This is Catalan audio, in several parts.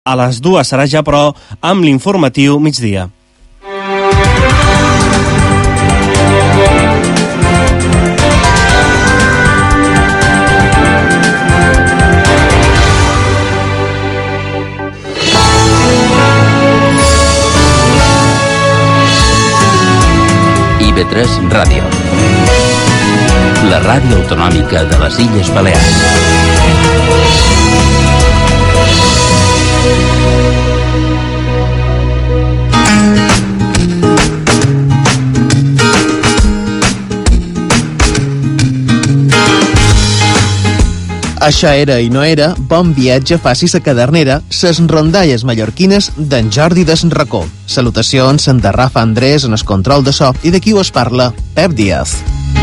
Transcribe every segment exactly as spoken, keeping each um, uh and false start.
A les dues serà ja, però, amb l'informatiu migdia. I B tres Ràdio, la ràdio autonòmica de les Illes Balears. Això era i no era, bon viatge, faci sa cadernera, ses rondalles mallorquines d'en Jordi des Racó. Salutacions de Rafa Andrés en el control de so i de qui us parla, Pep Díaz.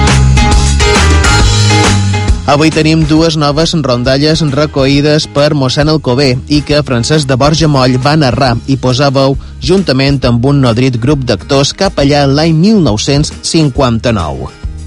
Avui tenim dues noves rondalles recoïdes per mossèn Alcover i que Francesc de Borja Moll va narrar i posar veu juntament amb un nodrit grup d'actors cap allà l'any mil nou-cents cinquanta-nou.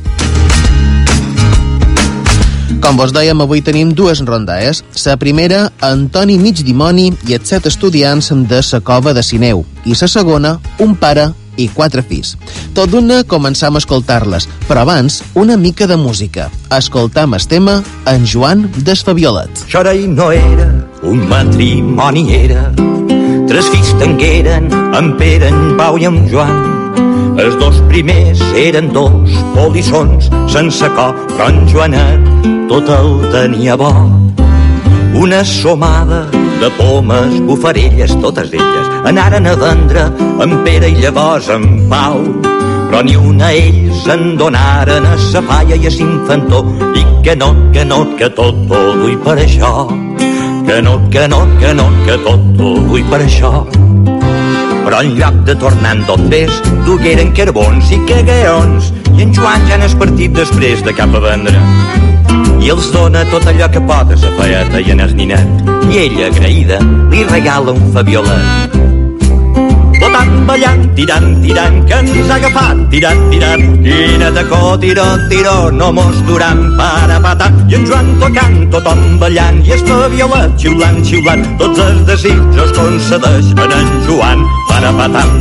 Com vos dèiem, avui tenim dues rondalles. La primera, Antoni Migdimoni i els set estudiants de la Cova de Sineu. I la segona, un pare i quatre fills. Tot d'una començam a escoltar-les, però abans, una mica de música. Escoltam el tema En Joan des Fabiolet. Això i no era un matrimoni, era tres fills tengueren, en Pere, en Pau i en Joan. Els dos primers eren dos polissons sense cor, però en Joanet tot el tenia bo. Una somada de pomes, bufarelles, totes elles anaren a vendre en Pere i llavors en Pau, però ni una ells en donaren a sa falla i a s'infantó, i que no, que no, que tot ho vull per això, que no, que no, que no, que tot ho vull per això. Però en lloc de tornar en tot pes, dugueren carbons i cagaons, i en Joan ja n'és partit després de cap a vendre. I els dona tot allò que pot a sa feieta i en el ninet, i ella, agraïda, li regala un fabiolet. Botant, ballant, tirant, tirant, que ens ha agafat, tirant, tirant, quina tacó, tiró, tiró, no mos duran, para, patam, i en Joan tocant, tothom ballant, i es fabiolet, xiulant, xiulant, tots els desitjos concedeix en en Joan, para, patam.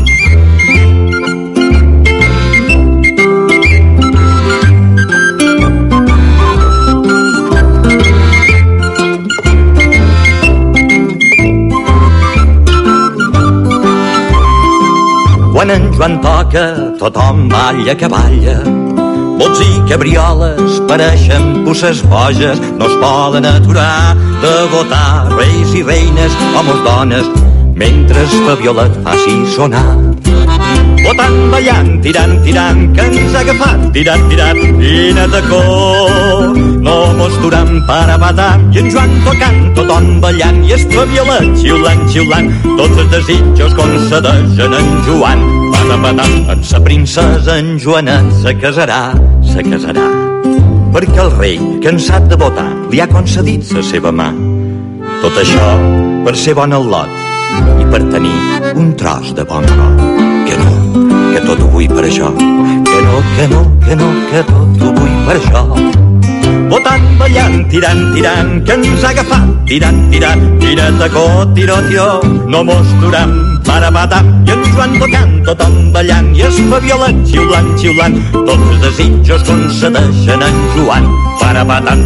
Quan en Joan toca, tothom balla que balla. Bots i cabrioles pareixen puces boges, no es poden aturar de votar reis i reines, homes, dones, mentre es Fabiolet faci sonar. Botant, ballant, tirant, tirant, que ens ha agafat, tirant, tirant, quina tacó, no mos duram para matar. I en Joan tocant, tothom ballant, i es Fabiolet xiulant, xiulant, tots els desitjos concedeixen en Joan. Patam, patam, en sa princesa en Joanet se casarà, se casarà, perquè el rei, cansat de votar, li ha concedit la seva mà. Tot això per ser bon al lot i per tenir un tros de bon cor. Que no, que tot ho vull per això, que no, que no, que no, que tot ho vull per això. Botant, ballant, tirant, tirant, que ens ha agafat, tirant, tirant, tira, tacó, tiró, tiró, no mos duram, para, patam, i en Joan tocant, tothom ballant, i es Fabiolet xiulant, xiulant, tots els desitjos concedeixen en Joan, para, patam.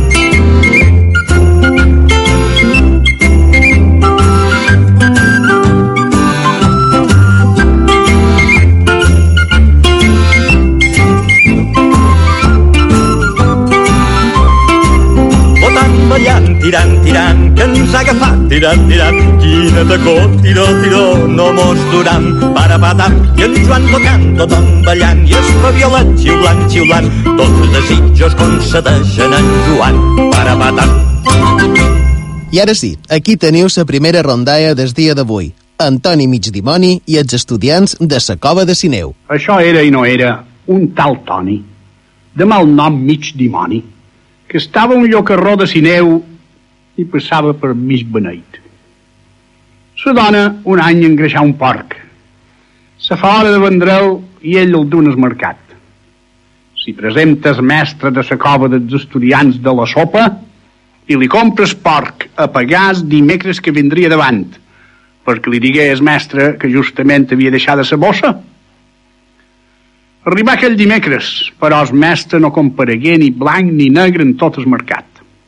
Ballant, tirant, tirant, que ens ha agafat, tirant, tirant, quina tacó, tiró, tiró, no mos duram, para, patam, i en Joan tocant, tothom ballant, i es Fabiolet xiulant, xiulant, tots els desitjos concedeixen en Joan, para, patam. I ara sí, aquí teniu la primera rondalla del dia d'avui. Antoni Migdimoni i els estudiants de la Cova de Sineu. Això era i no era un tal Toni, de mal nom Migdimoni, que estava un llocarró de Sineu i passava per mig beneit. La dona un any engreixar un porc. Se fa hora de vendre'l i ell el d'un al mercat. Si presentes mestre de la cova dels estudiants de la sopa i li compres porc a pagàs dimecres que vindria davant. perquè li digué el mestre que justament havia deixat de sa bossa. Arribà aquell dimecres, però el mestre no comparegué ni blanc ni negre en tot el mercat.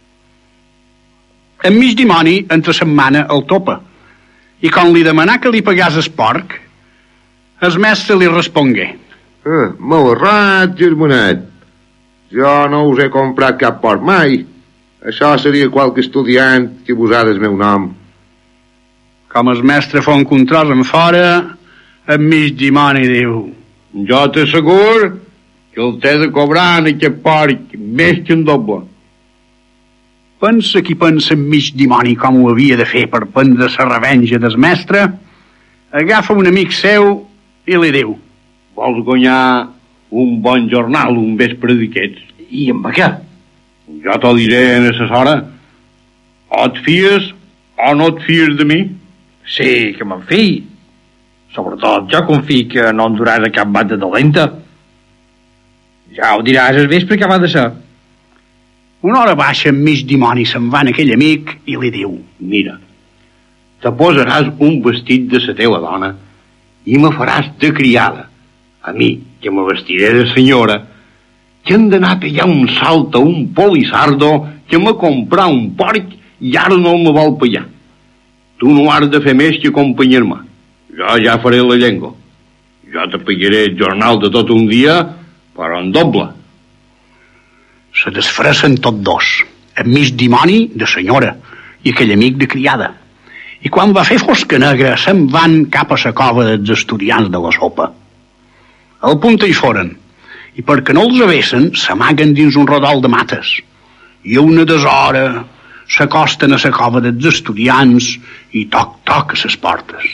En mig dimoni, entre setmana, el topa, i quan li demanà que li pagàs el porc, el mestre li respongué: Eh, m'heu errat, germanet. Jo no us he comprat cap porc mai. Això seria qualque estudiant que posara el meu nom. Com el mestre fa un control en fora, en mig dimoni diu: Jo t'assegur que el t'he de cobrar en aquest porc més que un doble. Pensa qui pensa en mig dimoni com ho havia de fer per prendre la revenja del mestre, agafa un amic seu i li diu: Vols guanyar un bon jornal un vespre d'aquests? I amb què? Jo t'ho diré en assessora. O et fies o no et fies de mi. Sí, que me'n fi. Sobretot jo confio que no em duràs a cap bat de dolenta. Ja ho diràs al vespre que va de ser. Una hora baixa, en mig dimoni, se'n va en aquell amic i li diu: Mira, te posaràs un vestit de la teva dona i me faràs de criada. A mi, que me vestiré de senyora, que hem d'anar a tallar un salt a un polisardo que m'ha comprat un porc i ara no me vol pagar. Tu no has de fer més que acompanyar-me. Jo ja faré la llengua. Jo te pagaré el jornal de tot un dia, però en doble. Se desfressen tots dos, en mig dimoni de senyora i aquell amic de criada. I quan va fer fosca negra, se'n van cap a la cova dels estudiants de la sopa. Al punt hi foren, i perquè no els avessen, s'amaguen dins un rodol de mates. I a una deshora s'acosten a la cova dels estudiants i toc-toc a les portes.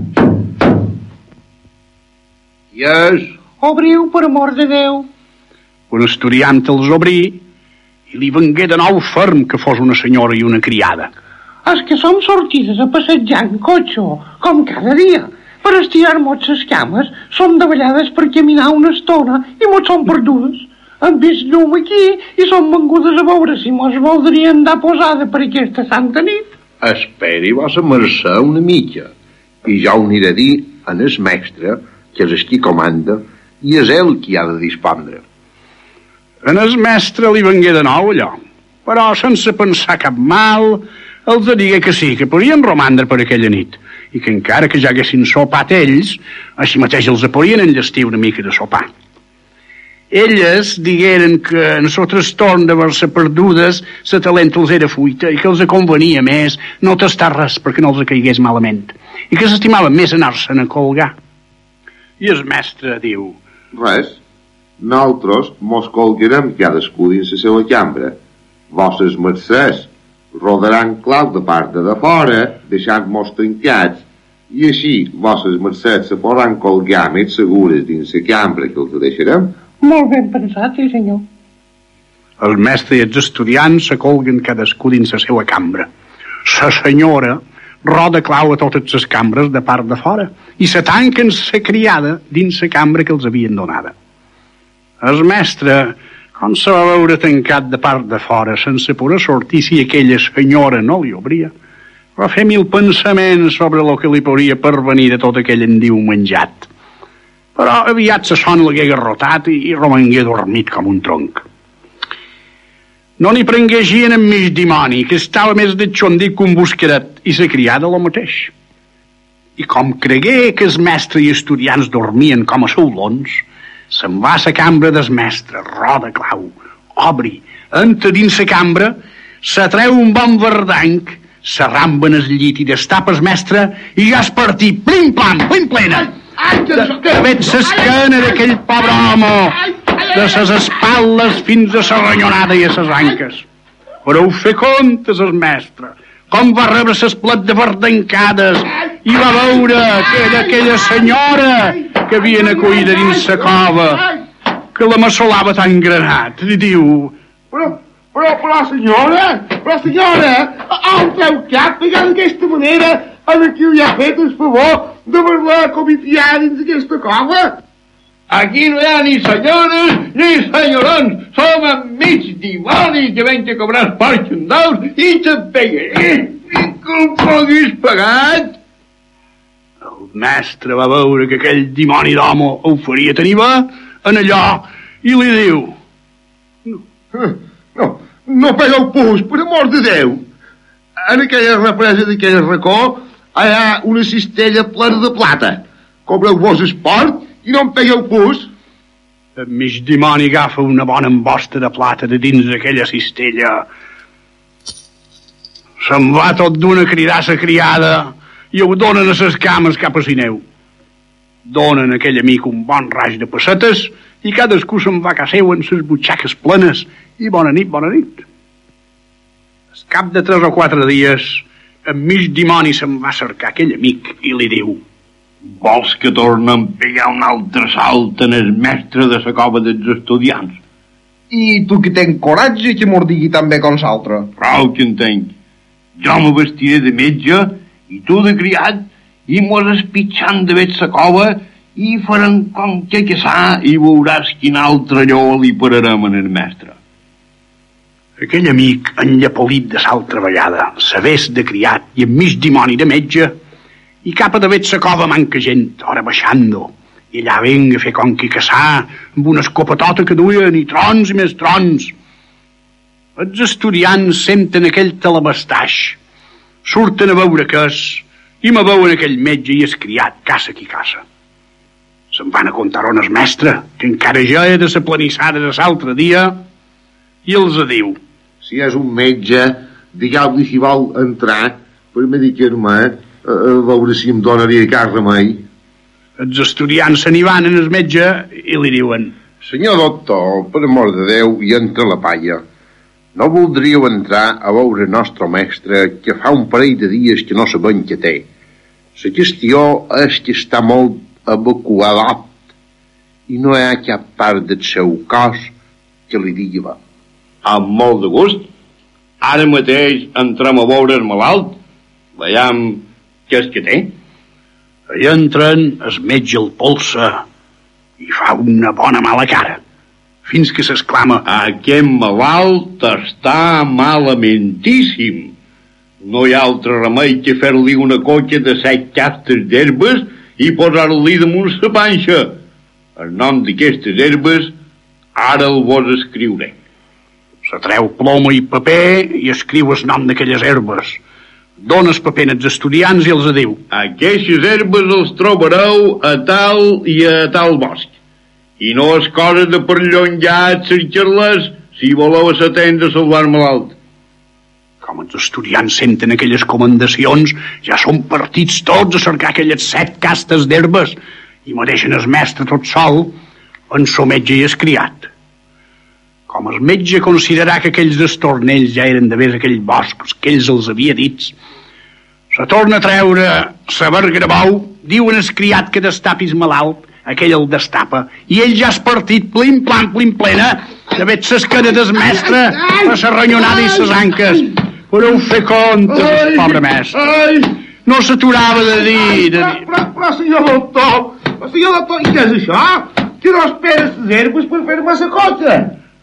Qui és? Obriu, per amor de Déu. Un estudiant els obrí i li vengué de nou ferm que fos una senyora i una criada. És que som sortides a passejar en cotxe, com cada dia. Per estirar-nos les cames, som davallades per caminar una estona i mos som perdudes. Hem vist llum aquí i som vengudes a veure si mos voldrien dar posada per aquesta santa nit. Esperi vossa mercè una mica, i jo ho aniré a dir en el mestre, que és el qui comanda, i és ell qui ha de dispondre. En el mestre li vengué de nou allò, però sense pensar cap mal, els digué que sí, que podien romandre per aquella nit, i que encara que ja haguessin sopat ells, així mateix els podien enllestir una mica de sopar. Elles digueren que en el trastorn d'haver-se perdudes la talenta els era fuita i que els convenia més no tastar res perquè no els caigués malament i que s'estimaven més anar-se'n a colgar. I el mestre diu: Res, nosaltres mos colgarem cadascú dins la seva cambra. Vosses mercès rodaran clau de part de fora, deixant-mos trencats, i així vosses mercès se podran colgar més segures dins la cambra que els deixarem. Molt ben pensat, sí senyor. El mestre i els estudiants se colguen cadascú dins la seva cambra. La senyora roda clau a totes les cambres de part de fora i se tanquen la criada dins la cambra que els havien donada. El mestre, com se va veure tancat de part de fora sense poder sortir si aquella senyora no li obria, va fer mil pensaments sobre el que li podria pervenir de tot aquell endiu menjat. Però aviat la son l'hagué garrotat i, i romangué dormit com un tronc. No n'hi prengué gent en mig dimoni, que estava més de xondic que un busqueret, i la criada lo mateix. I com cregué que el mestre i estudiants dormien com a saulons, se'n va a la cambra del mestre, roda clau, obri, entra dins la cambra, s'atreu un bon verdanc, s'arramba en el llit i destapa el mestre i ja es partí, plim plam, plim plena. De veig l'esquena d'aquell pobre home, de ses espatlles fins a la ronyonada i a ses anques. Però ho fer comptes el mestre, com va rebre ses plet de verdancades i va veure que era aquella senyora que havien acollit dins la cova, que la massolava tan granat. I diu: Però, però, però, senyora, però, senyora, on treu cap, pegant d'aquesta manera, en qui li ha fet el favor de voler comifiar dins aquesta cova? Aquí no hi ha ni senyores ni senyorons, som enmig dimoni que venc a cobrar els porcs en daus i te'n pegaré, i que el puguis pagat. mestre va veure que aquell dimoni d'home ho faria tenir bé en allò i li diu: no, no, no pega el pus, per amor de Déu. En aquella represa d'aquell racó hi ha una cistella plena de plata. Cobreu-vos esport i no em pega el pus. El mig dimoni agafa una bona embosta de plata de dins d'aquella cistella. Se'n va tot d'una cridar sa criada i ho donen a ses cames cap a Sineu. Donen a aquell amic un bon raig de pessetes i cadascú se'n va a casa seu amb ses butxaques plenes i bona nit, bona nit. Al cap de tres o quatre dies, el mig dimoni se'n va cercar aquell amic i li diu: vols que torna a pegar un altre salt en el mestre de la cova dels estudiants? I tu que tens coratge que mos digui tan bé com l'altre? Prou que en tenc. Jo me vestiré de metge i tu de criat i mos espitxant de veig la cova i farem com que que sa i veuràs quin altre lleó li pararem en el mestre. Aquell amic, enllapolit de l'altra vegada, sabés de criat i amb mig dimoni de metge, i cap a de veig la cova manca gent, ora baixant-ho, i allà venga a fer com que caçar amb una escopetota que duien i trons i més trons. Els estudiants senten aquell talabastaix, surten a veure què és, i me veuen aquell metge i es criat, caça qui caça. Se'n van a contar on el mestre, que encara ja era la planissada de l'altre dia, i els diu: si és un metge, digueu-li si vol entrar per medicar-me, a veure si em donaria cap remei. Els estudiants se n'hi van en el metge i li diuen: senyor doctor, per amor de Déu, i entra la palla. No voldríeu entrar a veure el nostre mestre, que fa un parell de dies que no sabem què té. La qüestió és que està molt evacuat i no hi ha cap part del seu cos que li digui bé. Amb molt de gust. Ara mateix entrem a veure el malalt, veiem què és que té. I entren, es metge el polsa i fa una bona mala cara, fins que s'exclama: aquest malalt està malamentíssim. No hi ha altre remei que fer-li una cotxa de set castes d'herbes i posar-li damunt la panxa. El nom d'aquestes herbes ara el vos escriuré. Se treu ploma i paper i escriu el nom d'aquelles herbes. Dona el paper als estudiants i els diu: aquestes herbes els trobareu a tal i a tal bosc. I no és cosa de perllongar cercar-les si voleu atendre a salvar malalt. Com els estudiants senten aquelles comendacions, ja són partits tots a cercar aquelles set castes d'herbes i me deixen el mestre tot sol en so metge i es criat. Com el metge considerà que aquells destornells ja eren de veres aquell bosc que ells els havia dits, se torna a treure sa verga de bou, diuen el criat que destapis malalt, aquell el destapa, i ell ja és partit plim plan plim plena de veig ses canetes mestre a sa ronyonada i ses anques. Podeu fer compte, pobre mestre. No s'aturava de dir... De dir... Però, però, senyor doctor, però, senyor doctor, i què és això? Que no esperes les herbes per fer-me la cosa?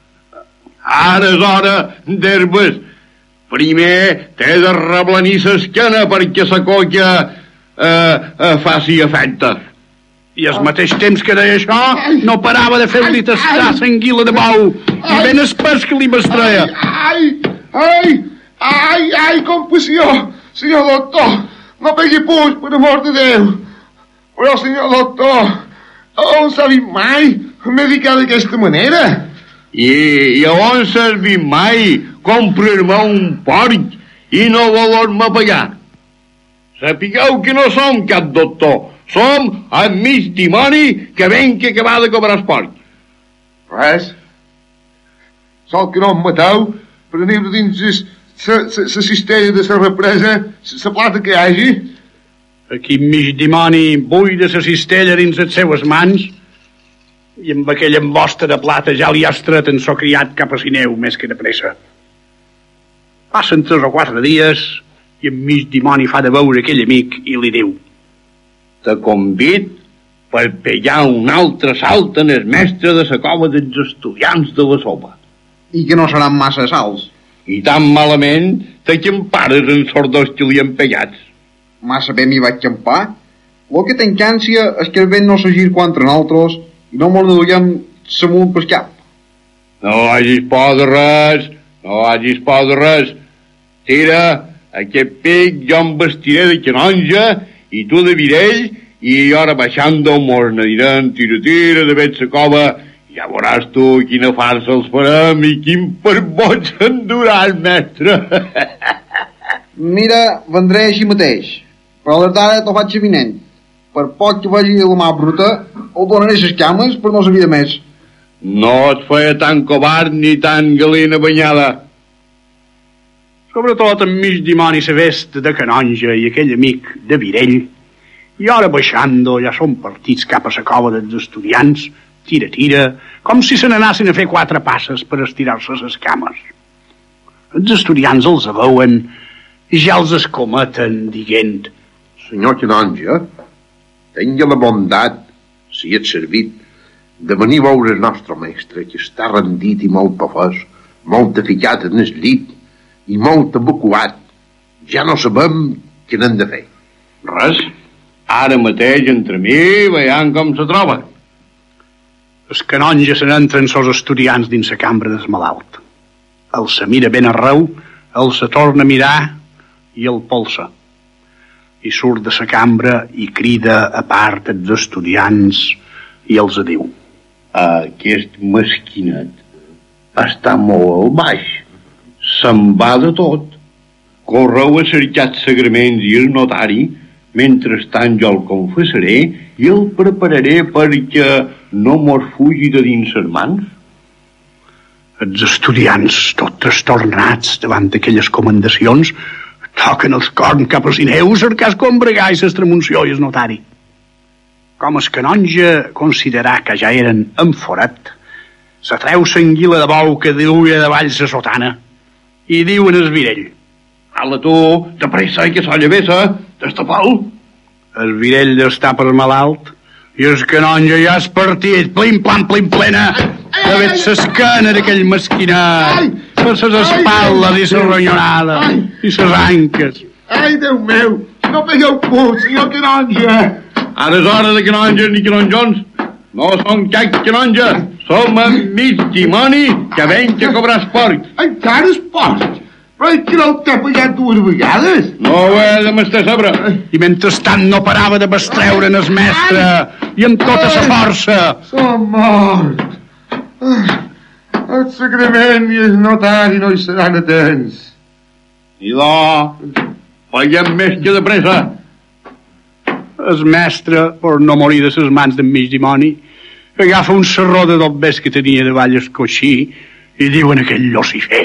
Ara és hora d'herbes. Primer t'he de reblanir l'esquena perquè la colla eh, eh, faci efecte. I al mateix temps que deia això, no parava de fer-li tastar l'anguila de bou i ben espès que li mestreia. Ai, ai, ai, ai, compassió, senyor doctor, no pegui puix, per amor de Déu. Però, senyor doctor, on s'ha vist mai medicar d'aquesta manera? I, i on s'has vist mai comprar-me un porc i no voler-me pagar? Sapigueu que no som cap doctor, som el mig dimoni que ven que acabar de cobrar el porc. Res. Sol que no em mateu per anar dins la cistella de la represa, la plata que hi hagi. Aquí mig dimoni buida la cistella dins les seues mans i amb aquella embosta de plata ja li ha estret en so criat cap a Sineu més que de pressa. Passen tres o quatre dies i en mig dimoni fa de veure aquell amic i li diu: te convid per pegar un altre salt en el mestre de la cova dels estudiants de la sopa. I que no seran massa salts. I tan malament te que empares en sordos que li han pegats. Massa bé m'hi vaig campar. Lo que tenc ànsia és que el vent no s'agir contra nosaltres i no mos donem samunt pel cap. No hagis por de res, no hagis por de res. Tira, aquest pic jo em vestiré de canonja i tu de virell i ara baixant mos n'anirem tira tira de vet sa cova. Ja veuràs tu quina farsa els farem i quin per boig s'endurà el mestre. Mira, vendré així mateix, però les d'ara t'ho faig evident. Per poc que vagi la mà bruta, o donaré les cames per no saber de més. No et feia tan covard ni tan galina banyada. Sobretot en mig dimoni sa vesta de canonja i aquell amic de Virell, i ara baixando ja són partits cap a la cova dels estudiants, tira, tira, com si se n'anassin a fer quatre passes per estirar-se les cames. Els estudiants els veuen i ja els escometen, dient: Senyor canonja, tingui la bondat, si ets servit, de venir a veure el nostre mestre, que està rendit i molt pafós, molt ficat en el llit i molt evacuat. Ja no sabem què n'hem de fer. Res, ara mateix entre mi veiem com se troba. Els canonges se n'entren sos estudiants dins la cambra del malalt. El se mira ben arreu, el se torna a mirar i el polsa. I surt de la cambra i crida a part dels estudiants i els diu: Aquest mesquinet està molt al baix. Se'n va de tot. Correu a cercar els sagraments i el notari, mentrestant jo el confessaré i el prepararé perquè no mos fugi de dins les mans. Els estudiants, tots estornats davant d'aquelles comendacions, toquen els corns cap a Sineu, cercar combregar i s'estremunció i el notari. Com el canonge considerà que ja eren en forat, se treu s'anguila de bou que duia davall la sotana i diu en el Virell: Ala tu, de pressa i que s'ho llevessa, destapau. El Virell està per malalt i el canonge ja és partit, plim plam plim plena, de vet s'escana d'aquell mesquinat, per ses espatlles i ses ronyonades i ses anques. Ai, Déu meu, no pegueu punt, senyor canonge. Ara és hora de canonges ni canonjons. No som cap canonge, som amics dimoni que venc a cobrar esport. Encara esport? Però és que no t'he pagat dues vegades. No ho he de mestre sabre. I mentrestant no parava de bestreure en el mestre i amb tota sa força. Som mort. El sagrament i el notari no hi seran atents. Idò, veiem més que de pressa. El mestre, per no morir de ses mans d'en mig dimoni, agafa un serró de dobbers que tenia davall el coixí i diu en aquell Lucifer: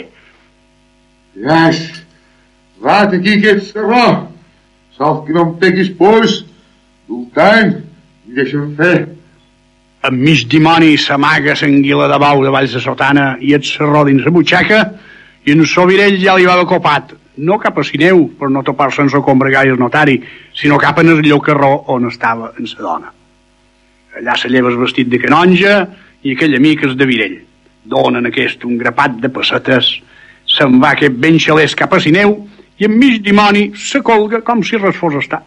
Gas, vat aquí aquest serró. Sol que no em peguis pus, voltant, i deixa'm fer. En mig dimoni s'amaga s'anguila de bau davall la sotana i el serró dins la butxaca i en el Virell ja li va de copat, no cap a Sineu per no topar-se en el combregar i el notari, sinó cap en el llocarró on estava en sa dona. Allà se lleva el vestit de canonja i aquell amic és de Virell. Donen aquest un grapat de pessetes, se'n va aquest ben xalès cap a Sineu i en mig dimoni se colga com si res fos estat.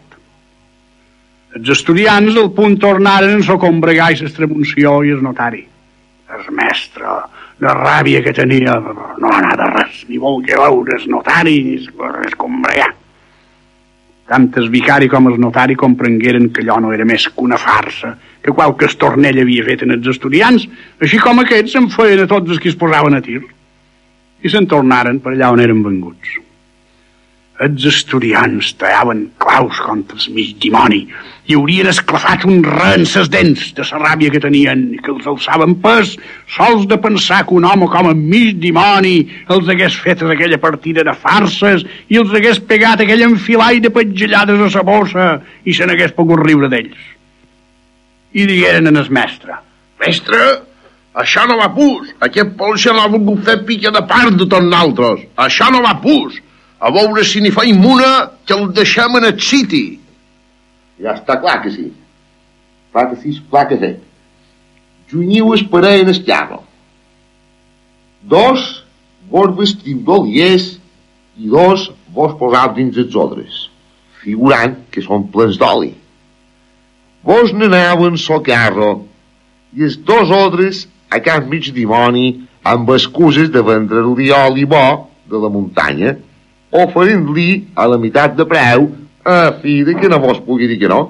Els estudiants al punt tornaren en el combregar i l'estremunció i el notari. El mestre, la ràbia que tenia, no anava de res, ni volia veure el notari ni el combregar. Tant el vicari com el notari comprengueren que allò no era més que una farsa que qualque estornell havia fet en els estudiants, així com aquests se'n feien a tots els que es posaven a tir. I se'n tornaren per allà on eren venguts. Els estudiants tallaven claus contra el mig dimoni i haurien esclafat un re en ses dents de la ràbia que tenien i que els alçaven pes sols de pensar que un home com en mig dimoni els hagués fet aquella partida de farses i els hagués pegat aquell enfilall de petjallades a sa bossa i se n'hagués pogut riure d'ells. I digueren en el mestre: Mestre, això no va pus. Aquest polxa l'ha volgut fer pica de part de tots nosaltres. Això no va pus. A veure si n'hi fa immuna que el deixem en el siti. Ja està clar que sí. Clar que sí, clar que sí. Junyiu es parell en el carro. Dos vos vestiu d'oliers i dos vos posau dins els odres, figurant que són plens d'oli. vos n'anaven so carro, i els dos odres a cap mig dimoni amb excuses de vendre-li oli bo de la muntanya, oferint-li a la meitat de preu a fi de que no vos pugui dir que no.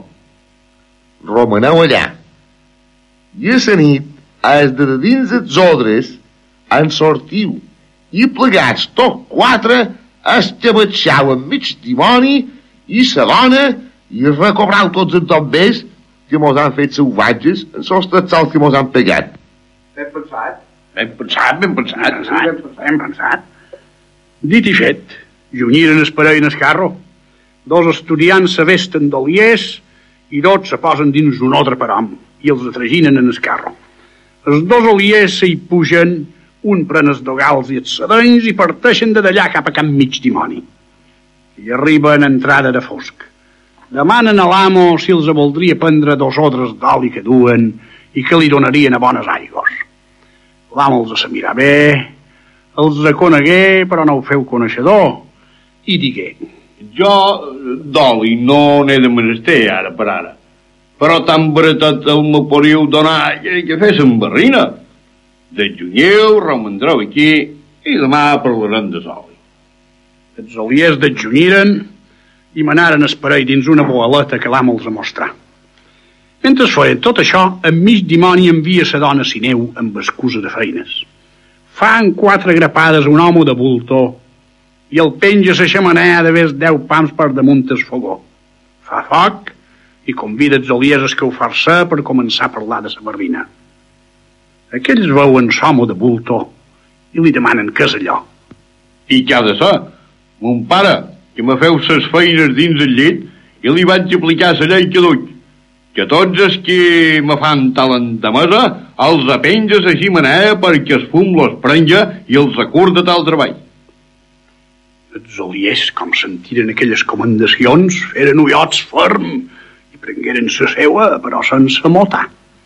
Romaneu allà. I a la nit, els de dins els odres en sortiu i plegats tot quatre escabatxau en mig dimoni i la dona i recobrau tots els tombers que mos han fet salvatges en sos tatzals que mos han pegat. Ben pensat. Ben pensat, ben pensat. Ben pensat, ben pensat. Dit i fet, junyiren el parell en el carro. Dos estudiants se vesten d'oliers i dos se posen dins un altre parom i els atraginen en el carro. Els dos oliers s'hi pugen, un pren els dogals i els sedenys i parteixen de d'allà cap a Can Mig Dimoni. I arriben a entrada de fosc. Demanen a l'amo si els voldria prendre dos odres d'oli que duen i que li donarien a bones aigües. L'amo els se mirà bé, els conegué, però no ho feu coneixedor, i digué: jo d'oli no n'he de menester ara per ara, però tan baratet el me podríeu donar que, que féssim barrina. Desjunyeu, romandreu aquí i demà parlarem de oli. Els oliers desjunyiren i manaren el parell dins una boaleta que l'amo els mostrà. Mentre feien tot això, en Mig Dimoni envia sa dona Sineu amb excusa de feines. Fan quatre grapades un home de bulto i el penja a la xemeneia de ves deu pams per damunt el fogó. Fa foc i convida els oliers a escalfar-se per començar a parlar de la barrina. Aquells veuen l'home de bulto i li demanen què és allò. I què ha de ser? Mon pare, que me feu ses feines dins el llit i li vaig aplicar la llei que duc, que tots els que me fan talentamesa els apenja a la ximenea perquè el fum los prenja i els acurda tal treball. Els oliers, com sentiren aquelles comendacions, feren ullots ferm i prengueren la seua, però sense motar.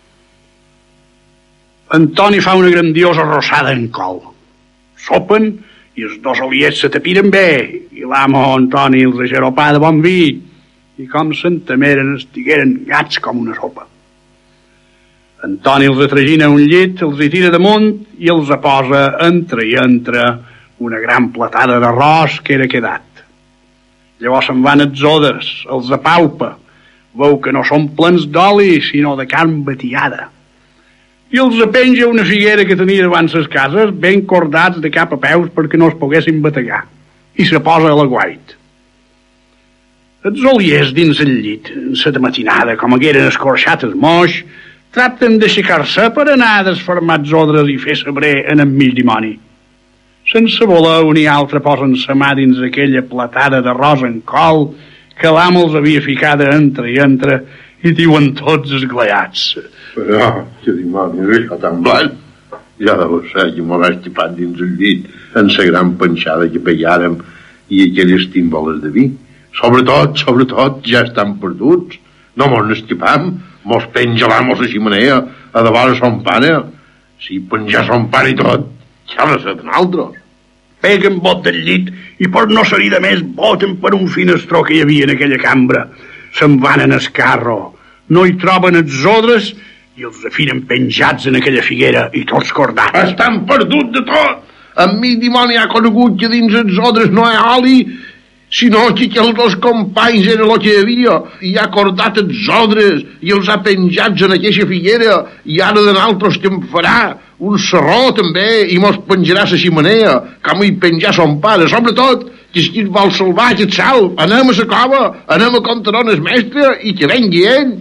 Antoni fa una grandiosa rossada en col. Sopen i els dos oliers se tapiren bé i l'amo Antoni els aixeropà de bon vi i com s'entameren estigueren gats com una sopa. Antoni els atragina a un llit, els hi tira damunt i els posa entre i entre una gran platada d'arròs que era quedat. Llavors se'n van els odres, els apaupa, veu que no són plens d'oli sinó de carn batiada. I els apenja una figuera que tenia davant les cases, ben cordats de cap a peus perquè no es poguessin bategar, i se posa a l'aguait. Els oliers dins el llit, en la matinada, com hagueren escorxat el moix, tracten d'aixecar-se per anar a desfermar els odres i fer sabrer en el Mig Dimoni. Sense voler un i altre posen sa mà dins aquella platada d'arròs en col que l'amo els havia ficada entre i entre i diuen tots esglaiats: però, que dimonis, això tan blanc. Ja deu ser que m'ho vaig tapar dins el llit en la gran penjada que pegàrem i aquelles timboles de vi. Sobretot, sobretot, ja estan perduts. No mos n'escapam, mos penja l'amo a la ximenea a davant de son pare. Si penjar son pare i tot, ja no sé d'altres. Peguen bot del llit i per no ser de més boten per un finestró que hi havia en aquella cambra. Se'n van en el carro, no hi troben els odres i els afinen penjats en aquella figuera i tots cordats. Estan perduts de tot. En mi dimoni ha conegut que dins els odres no hi ha oli, sinó que els dos companys era el que hi havia i ha cordat els odres i els ha penjats en aquella figuera i ara de nosaltres que em farà un serró també i mos penjarà a la ximenea com hi penjar son pare. Sobretot que si es vol salvar aquest sal, anem a la cova, anem a contar on el mestre i que vengui ell.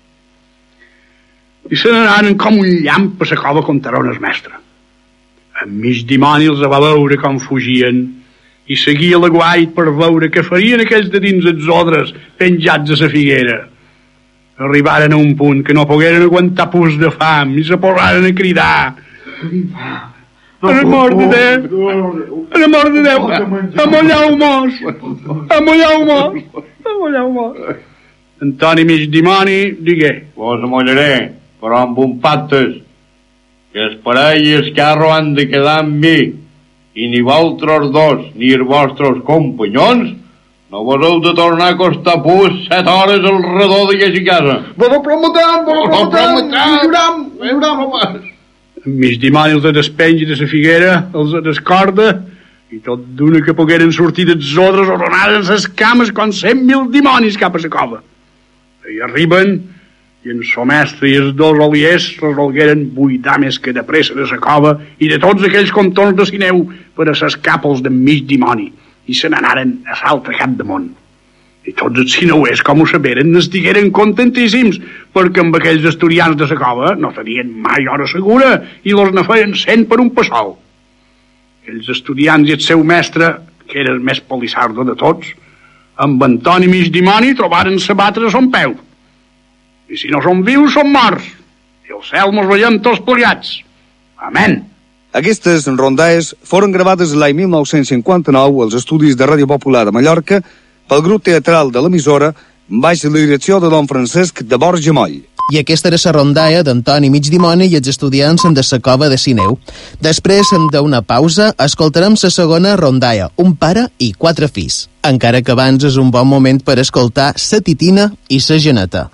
I se n'anaren com un llamp a la cova contar on el mestre. En Mig Dimoni els va veure com fugien i seguia l'aguait per veure què farien aquells de dins els odres penjats a la figuera. Arribaren a un punt que no pogueren aguantar pus de fam i se posaren a cridar: en amor de Déu, en amor de Déu, amolleu-mos, amolleu-mos, amolleu-mos. Antoni Mig Dimoni digué: vos amollaré, però amb un pactes, que el parell i el carro han de quedar amb mi, i ni vosaltres dos ni els vostres companyons No vos heu de tornar a acostar pus set hores al redor d'aquesta casa. Vos ho prometem, vos ho prometem, milloram, milloram. Mig dimoni els de despenja de la figuera, els de descorda, i tot d'una que pogueren sortir dels odres o donaven les cames com cent mil dimonis cap a la cova. I arriben, i en so mestre i els dos oliers resolgueren buidar més que de pressa de la cova i de tots aquells contorns de Sineu per a ses capos de mig dimoni, i se n'anaren a l'altre cap de món. I tots els sineuers, com ho saberen, n'estigueren contentíssims, perquè amb aquells asturians de la cova no tenien mai hora segura i los ne feien cent per un passol. Aquells estudiants i el seu mestre, que era el més polissardo de tots, amb Antoni mig dimoni trobaren se batre a son peu. I si no som vius, som morts. I el cel mos veiem tots plegats. Amén. Aquestes rondalles foren gravades l'any mil nou-cents cinquanta-nou als estudis de Ràdio Popular de Mallorca pel grup teatral de l'emissora baix la direcció de don Francesc de Borja Moll. I aquesta era la rondalla d'Antoni Migdimoni i els estudiants de la cova de Sineu. Després d'una pausa, escoltarem la segona rondalla, un pare i quatre fills. Encara que abans és un bon moment per escoltar sa titina i sa geneta.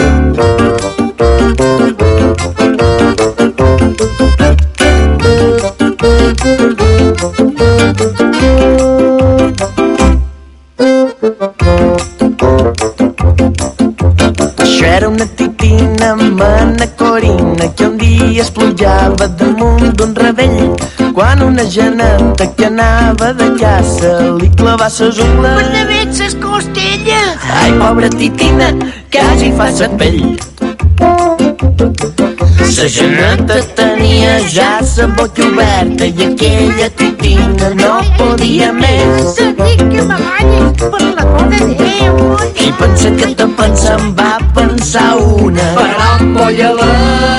Això era una titina manacorina que un dia es plujava damunt d'un ravell quan una geneta que anava de caça li clavà ses ungles per d'haver ses costelles. Ai, pobra titina, quasi fa sa pell. La geneta tenia ja la boca oberta i aquella titina no podia més. Te dic que m'abanyes per la cor de Déu. I pensa que te pensa em va pensar una. Però embolla-la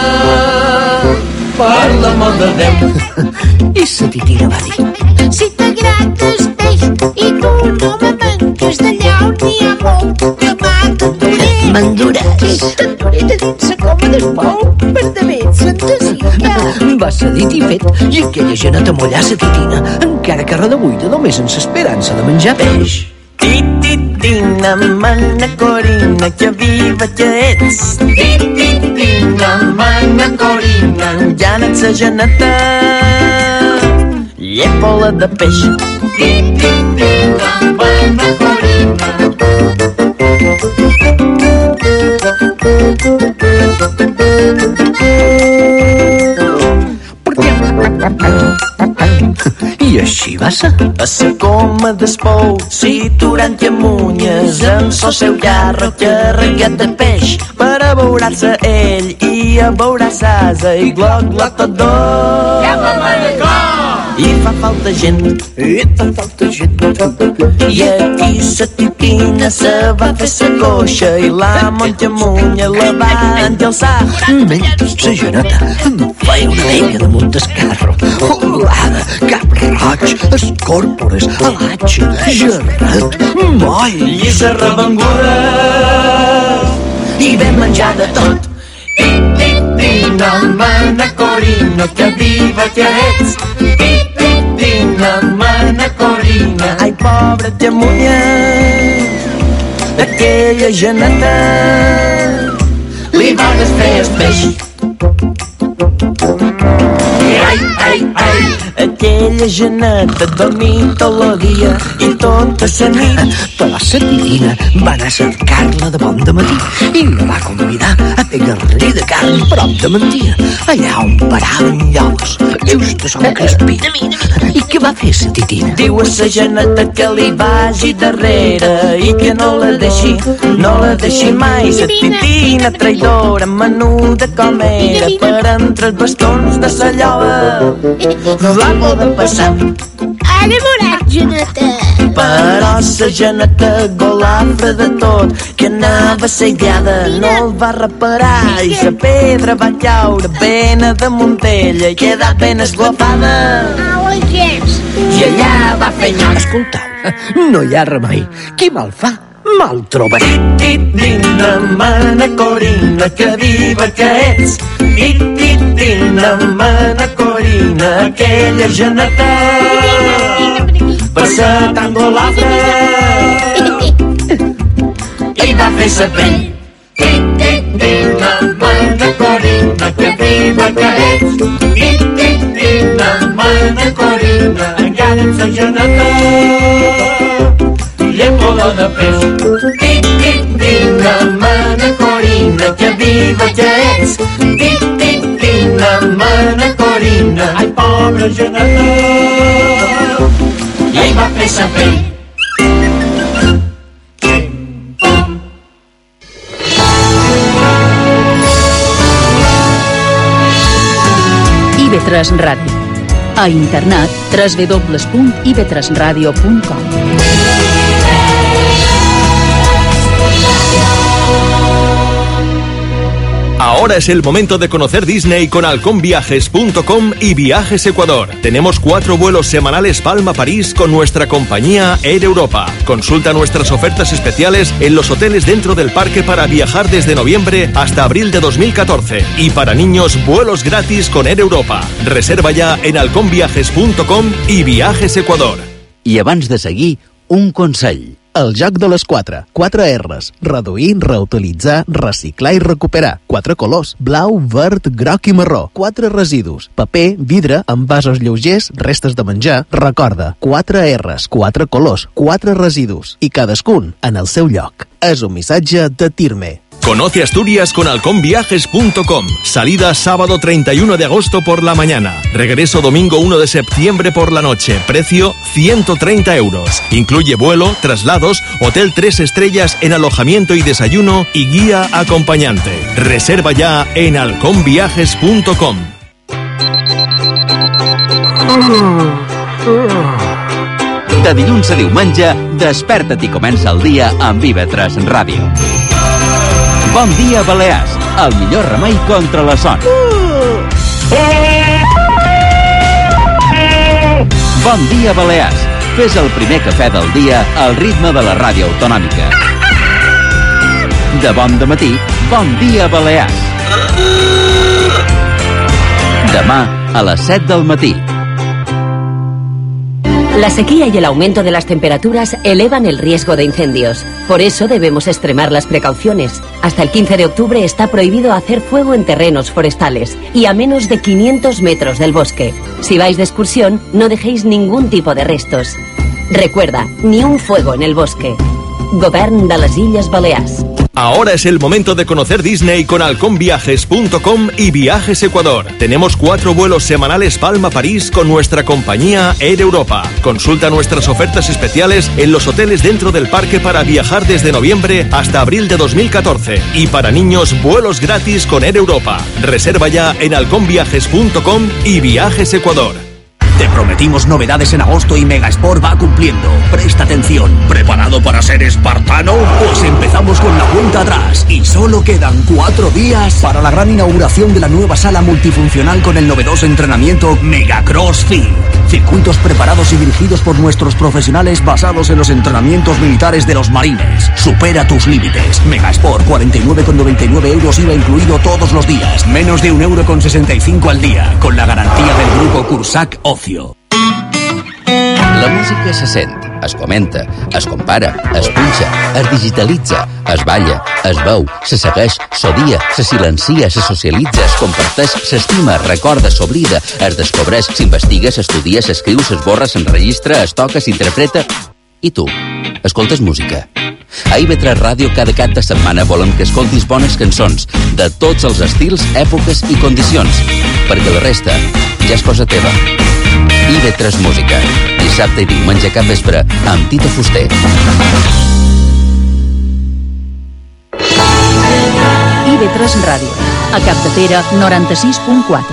per l'amor de Déu. I la titina va dir: si t'agrada el peix i tu no me manques d'allà on n'hi ha molt, demà t'enduré. M'enduràs. T'enduré de dins la cova del pou per d'haver fantasia. Va ser dit i fet, i aquella geneta mollà la titina, encara que redebuida només en l'esperança de menjar peix. Tititina, manacorina, que viva que ets. Tititina, manacorina, ja n'ets la geneta, llepola de peix. Tititina, manacorina. I així va ser. A la coma d'espou, citurant i amunyes, amb el seu llarro carregat de peix, per a veurar-se ell i a veurar s'asa i gloc, gloc, tot dos. Ja va manegar! I fa falta gent, i fa falta gent. I aquí sa titina se va fer sa coixa i la Montamunya la va enjalçar. Mentre sa geneta em feia una vella damunt del carro, olada, cap roig, escòrpores, alatge, gerret, moll i sa revenguda. I vam menjar de tot. Titina, manacorina, que viva que ets. Titina, manacorina. Ai, pobra Tamunya, aquella geneta li va desfer el peix. Ai, ai, ai, aquella geneta dormia tot el dia i tota la nit. Però la titina va anar a cercar-la de bon de matí i la va convidar a fer garrí de carn prop de Mentia, allà on paraven llocs, just a son crespí. I què va fer la titina? Diu a la geneta que li vagi darrere i que no la deixi, no la deixi mai. La titina traïdora, menuda com era, per entre els bastons de sa lloba no la poden passar. Ara veuràs, geneta. Però la geneta golafra de tot, que anava cegada, no el va reparar i la pedra va caure ben a damunt d'ella i quedar ben esglofada. Au, gens. I allà va fer lloc. Escoltau, no hi ha remei. Qui mal fa, mal troba. Titina, manacorina, que viva que ets. Titina, manacorina. corina, aquella geneta, passa tango l'altre, i va fer sa pell. Tic-tic-tic-na, mana corina, que viva que ets. Tic-tic-tic-na, mana corina, encara ets sa geneta, llepola de peix. Tic-tic-tic-na, mana corina, que viva que ets. Tic-tic-tic-na, mana corina, ai, pobra geneta, i ell va fer sa pell. i ve tres Ràdio. A internet, doble u doble u doble u punt i ve tres ràdio punt com. Ahora es el momento de conocer Disney con halcón viajes punto com y Viajes Ecuador. Tenemos cuatro vuelos semanales Palma-París con nuestra compañía Air Europa. Consulta nuestras ofertas especiales en los hoteles dentro del parque para viajar desde noviembre hasta abril de dos mil catorce. Y para niños, vuelos gratis con Air Europa. Reserva ya en halcón viajes punto com y Viajes Ecuador. I abans de seguir, un consell. El joc de les quatre. Quatre R's. Reduir, reutilitzar, reciclar i recuperar. Quatre colors. Blau, verd, groc i marró. Quatre residus. Paper, vidre, envasos lleugers, restes de menjar. Recorda, quatre R's, quatre colors, quatre residus. I cadascun en el seu lloc. És un missatge de Tirme. Conoce Asturias con halcón viajes punto com. Salida sábado treinta y uno de agosto por la mañana. Regreso domingo uno de septiembre por la noche. Precio ciento treinta euros. Incluye vuelo, traslados, hotel tres estrellas en alojamiento y desayuno y guía acompañante. Reserva ya en halcón viajes punto com. De dilluns a diumenge, desperta't i comença el dia amb i ve tres Ràdio. Bon dia, Balears, el millor remei contra la son. Bon dia, Balears, fes el primer cafè del dia al ritme de la ràdio autonòmica. De bon dematí, bon dia, Balears. Demà a les set del matí. La sequía y el aumento de las temperaturas elevan el riesgo de incendios. Por eso debemos extremar las precauciones. Hasta el quince de octubre está prohibido hacer fuego en terrenos forestales y a menos de quinientos metros del bosque. Si vais de excursión, no dejéis ningún tipo de restos. Recuerda, ni un fuego en el bosque. Govern de les Illes Balears. Ahora es el momento de conocer Disney con halcón viajes punto com y Viajes Ecuador. Tenemos cuatro vuelos semanales Palma-París con nuestra compañía Air Europa. Consulta nuestras ofertas especiales en los hoteles dentro del parque para viajar desde noviembre hasta abril de dos mil catorce. Y para niños, vuelos gratis con Air Europa. Reserva ya en halcón viajes punto com y Viajes Ecuador. Te prometimos novedades en agosto y Megasport va cumpliendo. Presta atención. ¿Preparado para ser espartano? Pues empezamos con la cuenta atrás. Y solo quedan cuatro días para la gran inauguración de la nueva sala multifuncional con el novedoso entrenamiento Mega CrossFit. Circuitos preparados y dirigidos por nuestros profesionales basados en los entrenamientos militares de los marines. Supera tus límites. Megasport, cuarenta y nueve con noventa y nueve euros I V A incluido todos los días. Menos de un euro con sesenta y cinco al día. Con la garantía del grupo Cursac Ocio. La música se sent, es comenta, es compara, es punxa, es digitalitza, es balla, es veu, se segueix, s'odia, se silencia, se socialitza, es comparteix, s'estima, es recorda, s'oblida, es descobreix, s'investiga, s'estudia, s'escriu, s'esborra, s'enregistra, es toca, s'interpreta... I tu, escoltes música? A i ve tres Ràdio cada cap de setmana volem que escoltis bones cançons de tots els estils, èpoques i condicions, perquè la resta ja és cosa teva. i ve tres Música, dissabte i diumenge cap vespre amb Tito Fuster. i ve tres Ràdio, a Capdepera noranta-sis punt quatre.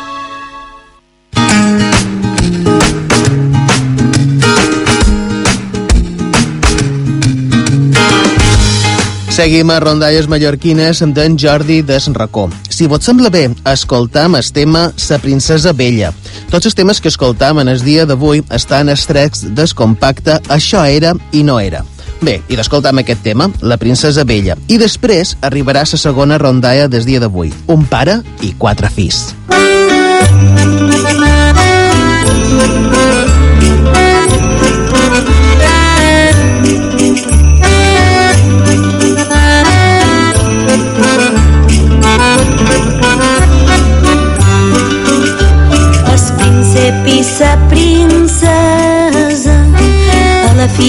Seguim a rondalles mallorquines d'en Jordi des Racó. Si vos sembla bé, escoltam el tema Sa princesa vella. Tots els temes que escoltam en el dia d'avui estan extrets del compacte Això era i no era. Bé, i d'escoltam aquest tema, La princesa vella. I després arribarà la segona rondalla del dia d'avui. Un pare i quatre fills.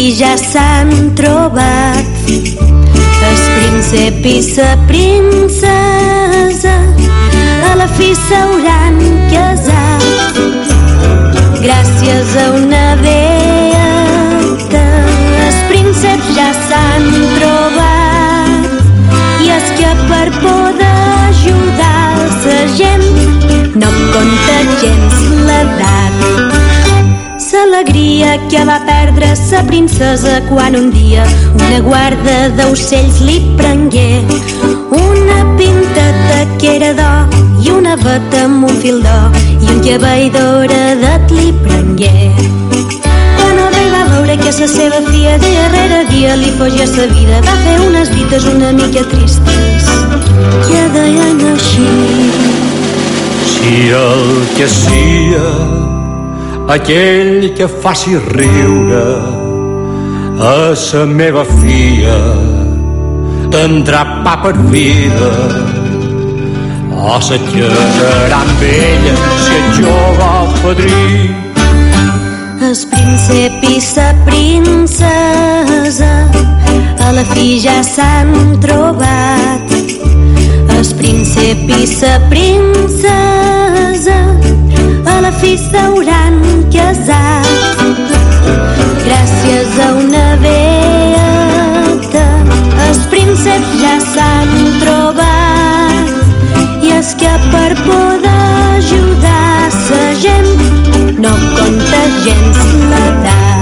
fi ja s'han trobat, el príncep i la princesa a la fi s'hauran casat, gràcies a una beata. Els prínceps ja s'han trobat i és que per poder ajudar la gent no compta gens l'edat. L'alegria que va perdre la princesa quan un dia una guarda d'ocells li prengué una pinteta que era d'or i una bata amb un fil d'or i un cabell doradet li prengué. Quan el rei va veure que la seva filla dia rere dia li fogia la vida, va fer unes vides una mica tristes que deien així: si el que sia aquell que faci riure a sa meva filla tindrà pa per vida, o se quedarà amb ella si el jove padrí. El príncep i la princesa a la fi ja s'han trobat, el príncep i la princesa a la fi s'hauran casat, gràcies a una beata. Els prínceps ja s'han trobat i és que per poder ajudar la gent no compta gens l'edat.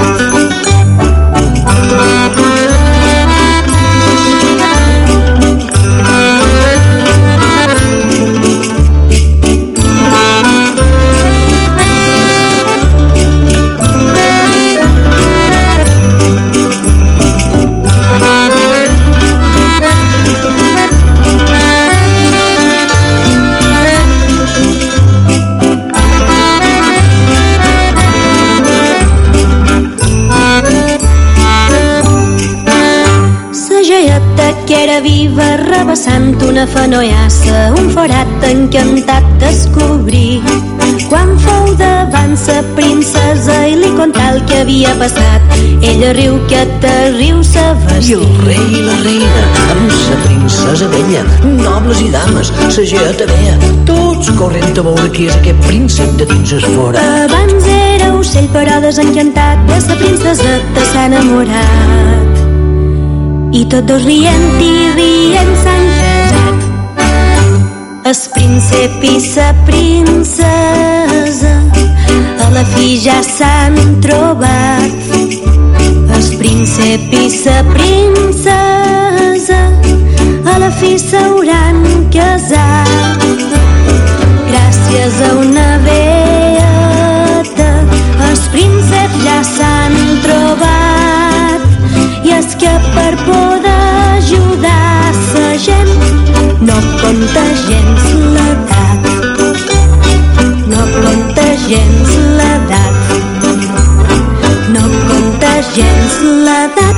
Que era viva rebassant una fenoiassa, un forat encantat descobrí. Quan fou davant sa princesa i li contà el que havia passat, ella riu que te riu sa vestir. I el rei i la reina amb sa princesa vella, nobles i dames, sa gent vea, tots corrent a veure qui és aquest príncep de dins es fora. Abans era ocell però desencantat, de sa princesa te s'ha enamorat. I tots dos rient i rient s'han casat. El príncep i la princesa a la fi ja s'han trobat, el príncep i la princesa a la fi s'hauran casat, gràcies a una beata. Els prínceps ja s'han trobat i és que per poder ajudar la gent no compta gens l'edat, no compta gens l'edat, no compta gens l'edat,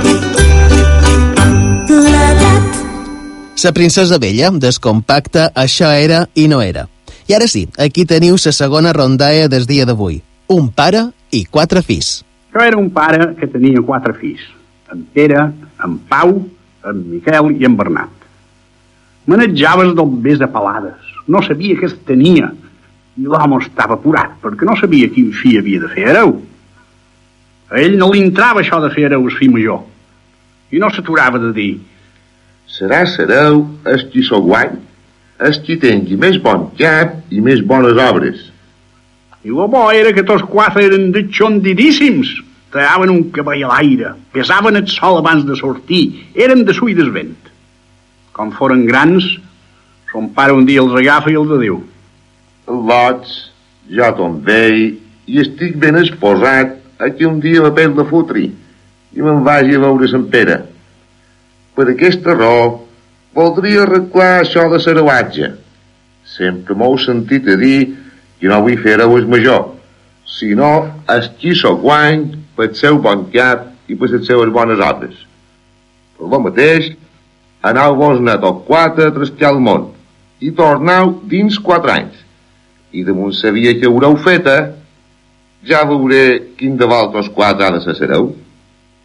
l'edat. La princesa vella, descompacta, això era i no era. I ara sí, aquí teniu la segona rondalla del dia d'avui. Un pare i quatre fills. Jo era un pare que tenia quatre fills: en Pere, en Pau, en Miquel i en Bernat. Manejaves del bes de pelades. No sabia què es tenia. I l'home estava apurat, perquè no sabia quin fill havia de fer hereu. A ell no li entrava això de fer hereu el fill major. I no s'aturava de dir: serà hereu el qui s'ho guany, el qui tingui més bon cap i més bones obres. I el bo era que tots quatre eren detxondidíssims. Treaven un cabell a l'aire, pesaven el sol abans de sortir, eren de sui del vent. Com foren grans, son pare un dia els agafa i els diu: Lots, jo ton vell i estic ben exposat a que un dia la pell de fotri i me'n vagi a veure Sant Pere. Per aquesta raó, voldria arreglar això de l'hereuatge. Sempre m'heu sentit a dir que no vull fer hereu el major, sinó el qui s'ho guany pel seu bon cap i per les seves bones obres. Per lo mateix, aneu-vos net els quatre a trascar el món i torneu dins quatre anys. I damunt la via que haureu feta, ja veuré quin de vosaltres quatre ha de ser hereu.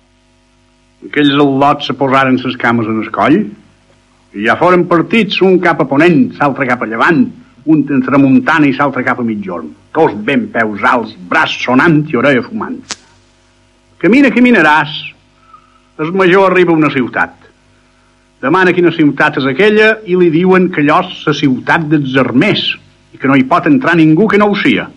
Aquells al·lots se posaren ses cames en el coll i ja foren partits, un cap a ponent, l'altre cap a llevant, un entre muntana i l'altre cap a mitjorn, tots ben peus alts, braç sonant i orella fumant. Camina, caminaràs, el major arriba a una ciutat. Demana quina ciutat és aquella i li diuen que allò és la ciutat dels armers i que no hi pot entrar ningú que no ho sia.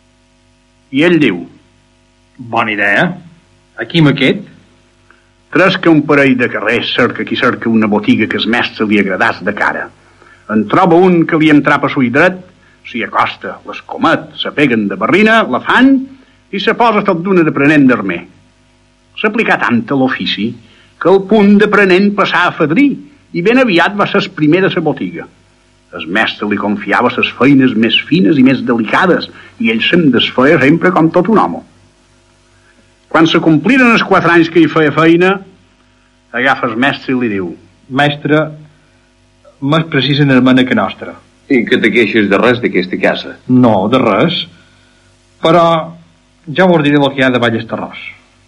I ell diu: bona idea, aquí amb aquest. Tresca un parell de carrers, cerca qui cerca una botiga que el mestre li agradàs de cara. En troba un que li entrapa a l'ull dret, s'hi acosta, l'escomet, se peguen de barrina, la fan i se posa tot d'una d'aprenent d'armer. S'aplicà tant a l'ofici que al punt d'aprenent passà a fadrí i ben aviat va ser el primer de la botiga. El mestre li confiava les feines més fines i més delicades i ell se'n desfeia sempre com tot un home. Quan se compliren els quatre anys que hi feia feina, agafa el mestre i li diu: mestre, més precisa en hermana que nostra. I que te queixes de res d'aquesta casa? No, de res. Però ja vos diré el que hi ha de Vallesterrós.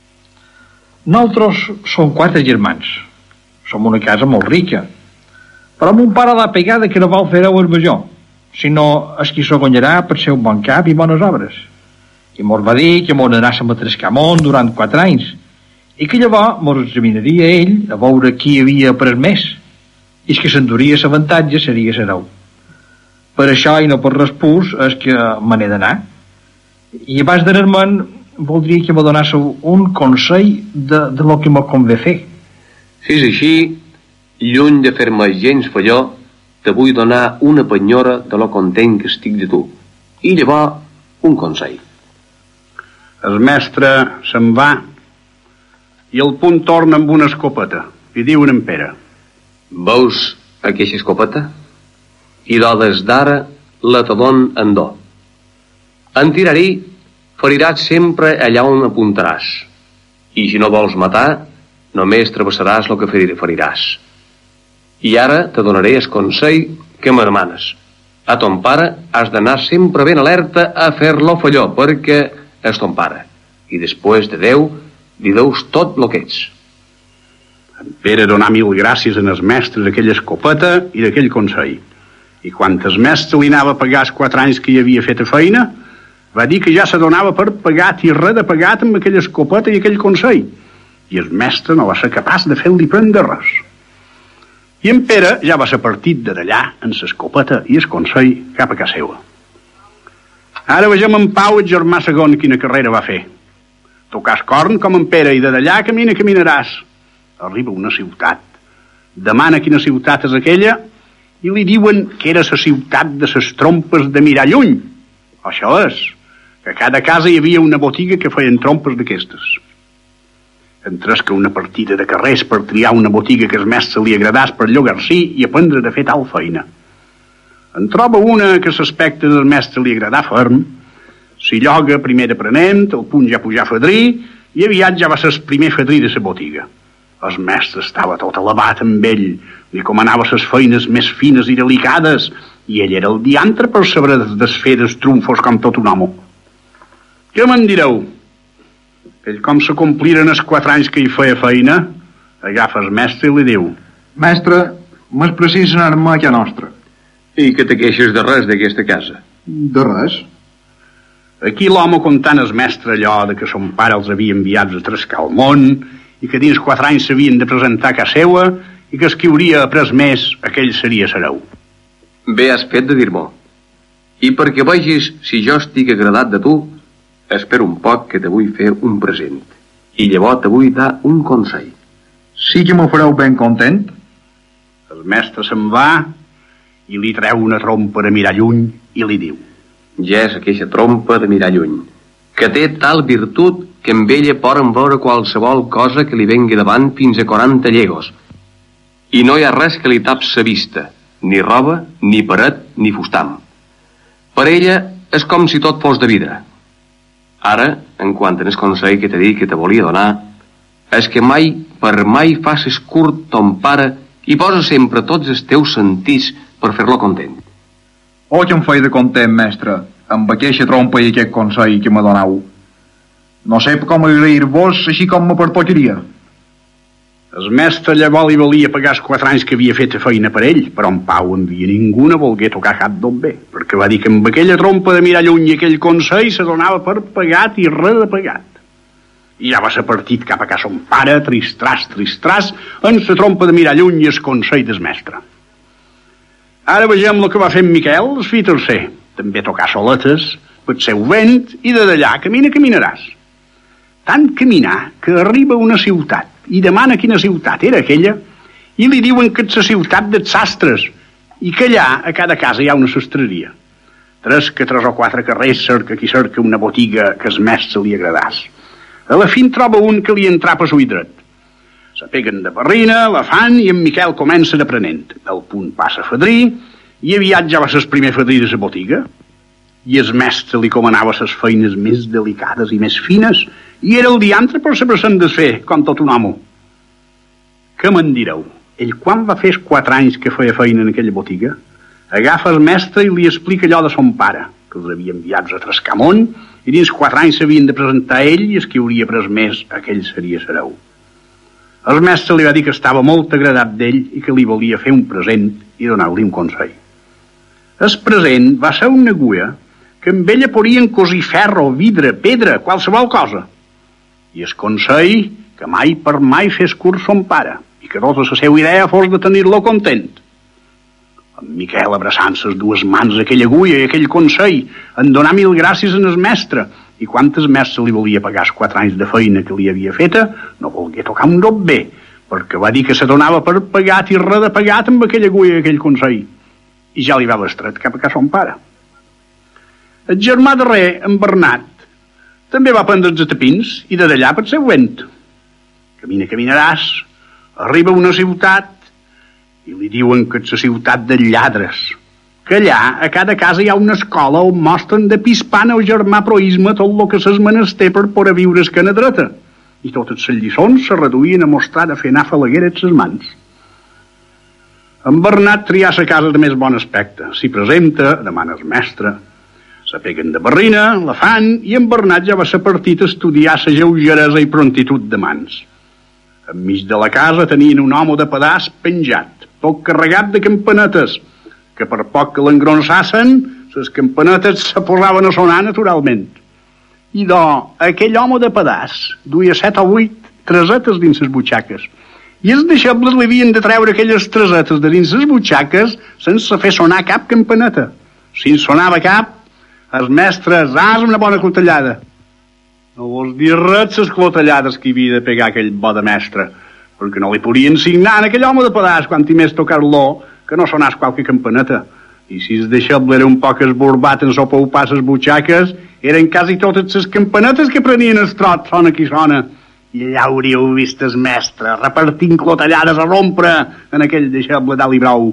Nosaltres som quatre germans. Som una casa molt rica. Però mon pare l'ha pegada que no vol fer el major, sinó es qui s'ho guanyarà per ser un bon cap i bones obres. I mos va dir que mos anàssim a Trescamont durant quatre anys i que llavors mos examinaria ell a veure qui havia après més i que s'enduria l'avantatge seria sereu. Per això i no per res pus és que me n'he d'anar. I abans d'anar-me'n voldria que me donéssiu un consell de, de lo que me convé fer. Si és així, lluny de fer-me gens falló, te vull donar una penyora de lo content que estic de tu. I llavors, un consell. El mestre se'n va i al punt torna amb una escopeta i diu en Pere: veus aquesta escopeta? I do des d'ara la te don en do. En tirar-hi feriràs sempre allà on apuntaràs i si no vols matar només travessaràs el que feriràs. I ara te donaré el consell que m'hermanes. A ton pare has d'anar sempre ben alerta a fer-lo falló perquè és ton pare, i després de Déu li deus tot lo que ets. En Pere donà mil gràcies en els mestres d'aquella escopeta i d'aquell consell, i quan el mestre li anava a pagar els quatre anys que hi havia fet a feina, va dir que ja se donava per pagat i res de pagat amb aquella escopeta i aquell consell, i el mestre no va ser capaç de fer-li prendre res. I en Pere ja va ser partit de d'allà amb l'escopeta i el consell cap a casa seva. Ara vegem en Pau, el germà segon, quina carrera va fer. Tocàs corn com en Pere i de d'allà camina, caminaràs. Arriba a una ciutat. Demana quina ciutat és aquella i li diuen que era la ciutat de les trompes de Miralluny. Això és, que a cada casa hi havia una botiga que feien trompes d'aquestes. Entres que una partida de carrers per triar una botiga que el mestre li agradàs per llogar-s'hi i aprendre de fer tal feina. En troba una que l'aspecte del mestre li agradà ferm, s'hi lloga primer d'aprenent, al punt ja pujar fadrí, i aviat ja va ser el primer fadrí de la botiga. El mestre estava tot elevat amb ell, li comanava les feines més fines i delicades, i ell era el diantre per saber desfer dels trumfos com tot un home. Què me'n direu? Ell, com se compliren els quatre anys que hi feia feina, agafa el mestre i li diu: mestre, m'és precís anar-me a casa nostra. I que te queixes de res d'aquesta casa? De res. Aquí l'home contant el mestre allò de que son pare els havia enviats a trescar el món i que dins quatre anys s'havien de presentar a casa seva i que el qui hauria après més, aquell seria sereu. Bé has fet de dir-m'ho. I perquè vegis si jo estic agradat de tu, espera un poc que te vull fer un present. I llavors te vull dar un consell. Sí que m'ho fareu ben content? El mestre se'n va i li treu una trompa de mirar lluny i li diu: ja és aquesta trompa de mirar lluny, que té tal virtut que amb ella poden veure qualsevol cosa que li vengui davant fins a quaranta llegos. I no hi ha res que li taps sa vista, ni roba, ni paret, ni fustam. Per ella és com si tot fos de vidre. Ara, en quant a el consell que t'he dit que te volia donar, és que mai, per mai facis curt ton pare i posa sempre tots els teus sentits per fer-lo content. Oh, que em feia de content, mestre, amb aquesta trompa i aquest consell que me donau. No sé com agrair-vos així com me pertocaria. El mestre llavors li volia pagar els quatre anys que havia fet feina per ell, però en Pau en dia ningú no volgué tocar cap d'obber, perquè va dir que amb aquella trompa de mirar lluny i aquell consell se donava per pagat i res de pagat. I ja va ser partit cap a casa son pare, tristràs, tristràs, en la trompa de mirar lluny i el consell del mestre. Ara vegem el que va fer en Miquel, el fill tercer. També tocar soletes, pel seu vent, i de d'allà camina, caminaràs. Tant caminar que arriba a una ciutat i demana quina ciutat era aquella i li diuen que és la ciutat dels sastres i que allà a cada casa hi ha una sastreria. Tres que tres o quatre carrers cerca qui cerca una botiga que el mestre li agradàs. A la fin troba un que li entrapa a l'ull dret. Se peguen de barrina, la fan i en Miquel comença d'aprenent. El punt passa fadrí i aviat ja va ser el primer fadrí de la botiga i el mestre li comanava les feines més delicades i més fines i era el diantre per saber se'n desfer, com tot un home. Què me'n direu? Ell quan va fer els quatre anys que feia feina en aquella botiga, agafa el mestre i li explica allò de son pare, que els havia enviats a Trascamont i dins quatre anys s'havien de presentar ell i el que hauria pres més, aquell seria Sereu. El mestre li va dir que estava molt agradat d'ell i que li volia fer un present i donar-li un consell. El present va ser una agulla que amb ella podien cosir ferro, vidre, pedra, qualsevol cosa. I el consell que mai per mai fes curs son pare i que tota la seva idea fos de tenir-lo content. En Miquel abraçant les dues mans aquella agulla i aquell consell en donar mil gràcies en el mestre i quan el mestre li volia pagar els quatre anys de feina que li havia feta no volgué tocar un dot bé perquè va dir que se donava per pagat i res de pagat amb aquella agulla i aquell consell i ja li va estret cap a casa son pare. El germà darrer, en Bernat, també va prendre els tapins i de d'allà per seu vent. Camina, caminaràs, arriba a una ciutat i li diuen que és la ciutat dels lladres, que allà a cada casa hi ha una escola on mostren de pispana o germà proisme tot el que s'es menester per poder viure esquena dreta i totes les lliçons se reduïen a mostrar de fer anar falagueres les mans. En Bernat trià la casa de més bon aspecte, s'hi presenta, demana el mestre, se peguen de barrina, la fan, i en Bernat ja va ser partit a estudiar la lleugeresa i prontitud de mans. Enmig de la casa tenien un home de pedaç penjat, tot carregat de campanetes, que per poc que l'engronsassen, les campanetes se posaven a sonar naturalment. I do, aquell home de pedaç duia set o vuit tresetes dins les butxaques, i els deixebles li havien de treure aquelles tresetes de dins les butxaques sense fer sonar cap campaneta. Si en sonava cap, els mestres, has una bona clotellada. No vols dir res les clotellades que hi havia de pegar aquell bo de mestre, perquè no li podien signar en aquell home de pedaç quan hi més tocar-lo que no sonàs qualque campaneta. I si el deixeble era un poc esborbat en sopaupar les butxaques, eren quasi totes les campanetes que prenien el trot, sona qui sona. I allà hauríeu vist el mestre repartint clotellades a rompre en aquell deixeble d'alt i brau.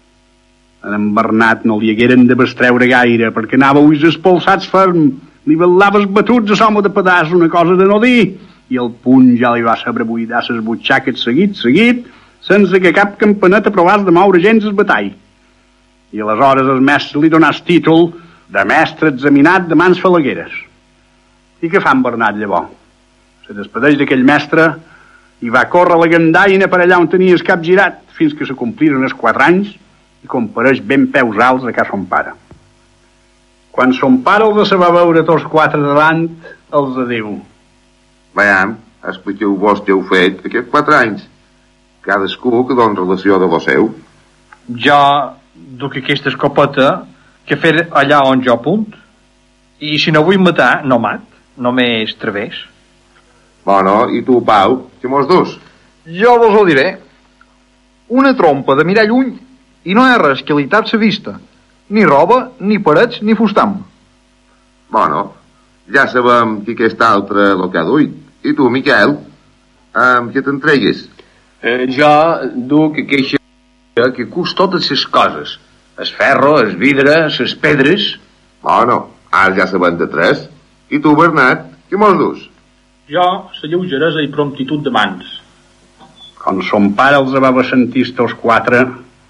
En Bernat no li hagueren de bestreure gaire perquè anava ulls espolsats ferm, li vetlaves batuts a l'home de pedaç una cosa de no dir i el punt ja li va saber buidar ses butxaques seguit, seguit sense que cap campaneta provàs de moure gens el batall. I aleshores el mestre li donàs títol de mestre examinat de mans falagueres. I què fa en Bernat llavors? Se despedeix d'aquell mestre i va córrer la gandaina per allà on tenia el cap girat fins que se compliren els quatre anys i compareix ben peus alts a casa son pare. Quan son pare els se va veure tots quatre davant, els diu: Veiem, expliqueu vos què heu fet aquests quatre anys. Cadascú que don relació de lo seu. Jo duc aquesta escopeta que fer allà on jo apunt i si no vull matar, no mat, només través. Bueno, i tu, Pau, què mos dus? Jo vos ho diré. Una trompa de mirar lluny i no hi ha res que li tap la vista. Ni roba, ni parets, ni fustam. Bueno, ja sabem que aquest altre el que ha duit. I tu, Miquel, amb què t'entregues? Eh, jo duc aquesta que cus totes les coses. El ferro, el vidre, les pedres. Bueno, ara ja sabem de tres. I tu, Bernat, què mos dus? Jo, la lleugeresa i promptitud de mans. Quan son pare els va sentir tots quatre,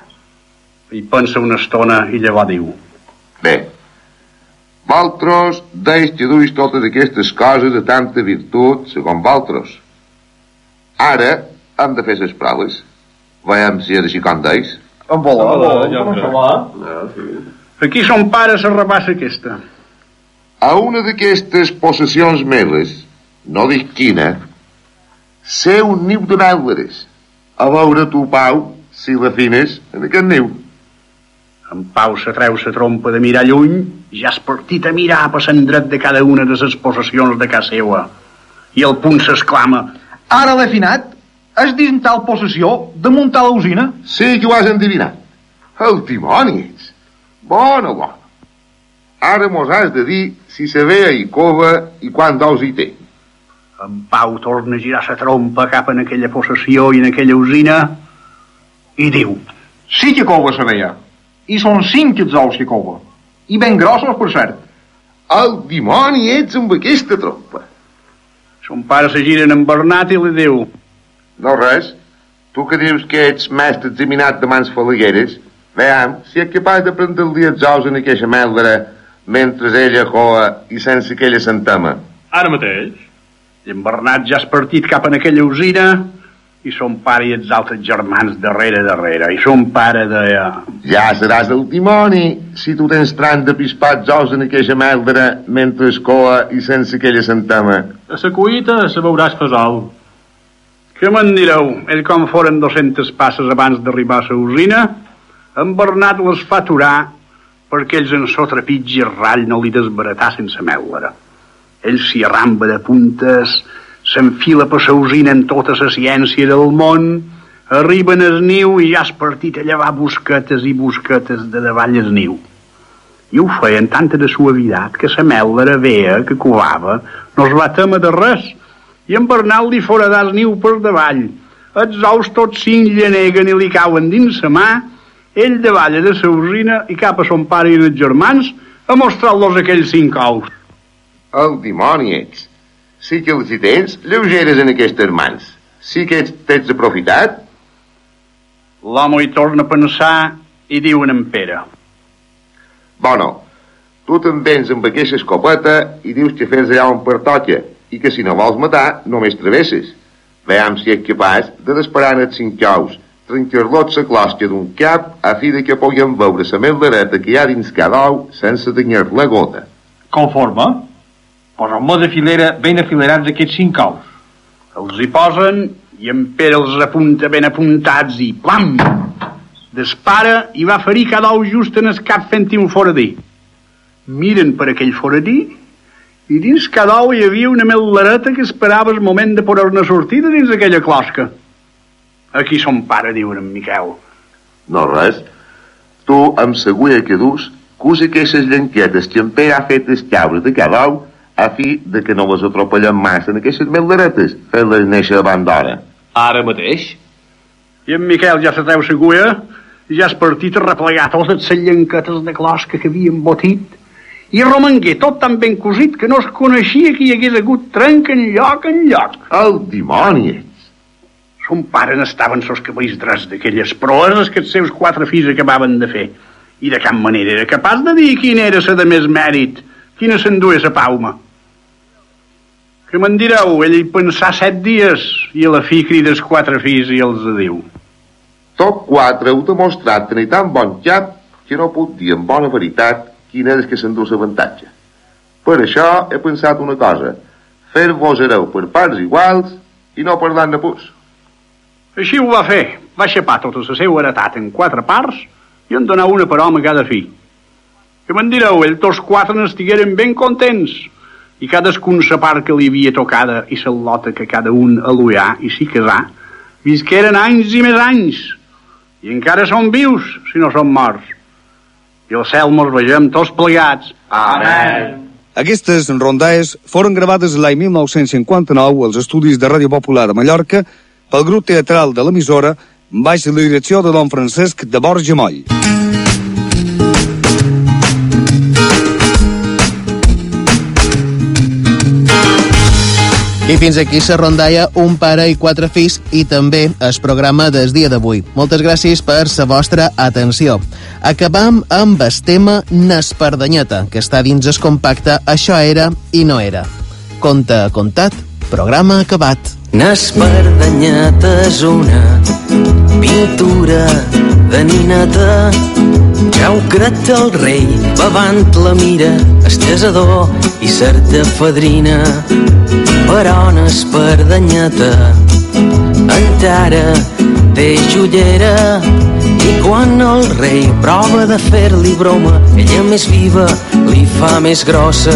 hi pensa una estona i llavors diu: Bé, vosaltres deis que duis totes aquestes coses de tanta virtut, segons vosaltres. Ara, hem de fer les proves. Veiem si és així com deis. En vola, en vola. Aquí son pare se rebassa aquesta. A una d'aquestes possessions meves, no dic quina, sé un niu de mèlveres. A veure tu, Pau, si refines en aquest niu. En Pau se treu sa trompa de mirar lluny, ja has partit a mirar per l'endret de cada una de les possessions de casa seua. I al punt s'exclama: Ara l'he finat? Has dit en tal possessió de muntar la usina? Sí que ho has endivinat. El dimoni ets. Bona, bona. Ara mos has de dir si se ve i cova i quant d'ous hi té. En Pau torna a girar sa trompa cap en aquella possessió i en aquella usina i diu: Sí que cova se veia. I són cinc els ous que cova. I ben grossos, per cert. El dimoni ets amb aquesta trompa. Son pare se gira en Bernat i li diu: No res. Tu que dius que ets mestre examinat de mans falagueres, veiem si ets capaç de prendre-li els ous en aquella meldra mentre ella coa i sense que ella s'entema. Ara mateix. I en Bernat ja has partit cap en aquella usina i son pare i els altres germans darrere, darrere. I son pare deia: Ja seràs el dimoni si tu tens tram de pispar els ous en aquella meldra mentre es coa i sense que ella s'entema. A sa cuita se veuràs fesol. Què me'n direu? Ell, com foren dos-centes passes abans d'arribar a sa usina, en Bernat les fa aturar perquè ells en so trepig i rall no li desbaratassin sa meldra. Ell s'hi arramba de puntes, s'enfila per sa usina en tota sa ciència del món, arriben al niu i ja has partit a llevar busquetes i busquetes de davall el niu. I ho feien tanta de suavitat que sa meldra veia que covava, no es va tema de res, i en Bernat li foradà el niu per davall. Els ous tots cinc lleneguen i li cauen dins sa mà, ell davalla de sa usina i cap a son pare i els germans a mostrar-los aquells cinc ous. El dimoni ets. Sí que els hi tens lleugeres en aquestes mans. Sí que ets, t'ets aprofitat. L'home hi torna a pensar i diu en Pere: Bueno, tu te'n vens amb aquesta escopeta i dius que fes allà on pertoca i que si no vols matar només travesses. Veiem si ets capaç de desparar els cinc ous, trencar-los la closca d'un cap a fi de que puguem veure la meldereta que hi ha dins cada ou sense danyar la gota. Conforme? Posa'm-me de filera ben afilerats aquests cinc ous. Els hi posen i en Pere els apunta ben apuntats i plam! Dispara i va ferir cada ou just en el cap fent-hi un foradí. Miren per aquell foradí i dins cada ou hi havia una meldereta que esperava el moment de poder-ne sortir de dins aquella closca. Aquí son pare, diu en Miquel. No res. Tu, amb l'agulla que dus, cus aquestes llenquetes que en Pere ha fet escaure de cada ou a fi de que no les atropellem massa en aquestes melderetes, fent-les néixer davant d'hora. Ara mateix? I en Miquel ja se treu l'agulla i ja has partit a replegar totes les llenquetes de closca que havia embotit i romangué tot tan ben cosit que no es coneixia que hi hagués hagut trenc en lloc en lloc. El dimoni ets. Son pare n'estaven sos cabells drets d'aquelles proeses que els seus quatre fills acabaven de fer i de cap manera era capaç de dir quina era la de més mèrit, quina s'enduia la pauma. Que me'n direu? Ell hi pensà set dies i a la fi crida els quatre fills i els diu: Tot quatre heu demostrat tenir tan bon cap que no puc dir amb bona veritat quin és que s'endú l'avantatge. Per això he pensat una cosa: fer-vos hereu per parts iguals i no parlant de pus. Així ho va fer. Va xapar tota la seva heretat en quatre parts i en donar una per home a cada fill. Que me'n direu? Ells tots quatre n'estigueren ben contents i cadascun sa part que li havia tocada i la lota que cada un aluià i s'hi casà visqueren anys i més anys i encara són vius si no són morts. I al cel mos vegem tots plegats. Amén. Aquestes rondalles foren gravades l'any mil nou-cents cinquanta-nou als estudis de Ràdio Popular de Mallorca pel grup teatral de l'emissora baix la direcció de don Francesc de Borja Moll. I fins aquí la rondalla Un pare i quatre fills i també el programa del dia d'avui. Moltes gràcies per la vostra atenció. Acabam amb el tema N'Espardanyeta, que està dins el compacte Això era i no era. Conte contat, programa acabat. N'espardanyeta és una pintura de nineta. Ja ho crec el rei, bevant la mira, estesador i certa fadrina. Però n'espardanyeta encara té jollera, i quan el rei prova de fer-li broma, ella més viva li fa més grossa.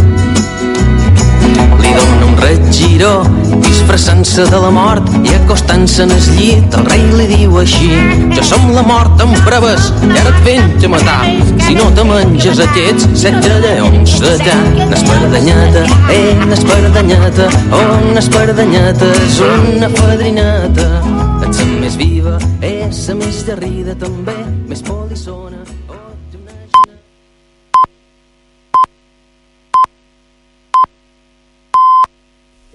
Li dona un regiró, disfressant-se de la mort i acostant-se en el llit, el rei li diu així: jo som la mort amb breves i ara et venig a matar. Si no te menges aquests setze lleons d'allà. N'espardanyeta, eh, n'espardanyeta, oh, n'espardanyeta és una fadrineta. Ets la més viva, és la més llarrida també, més polissona. Oh.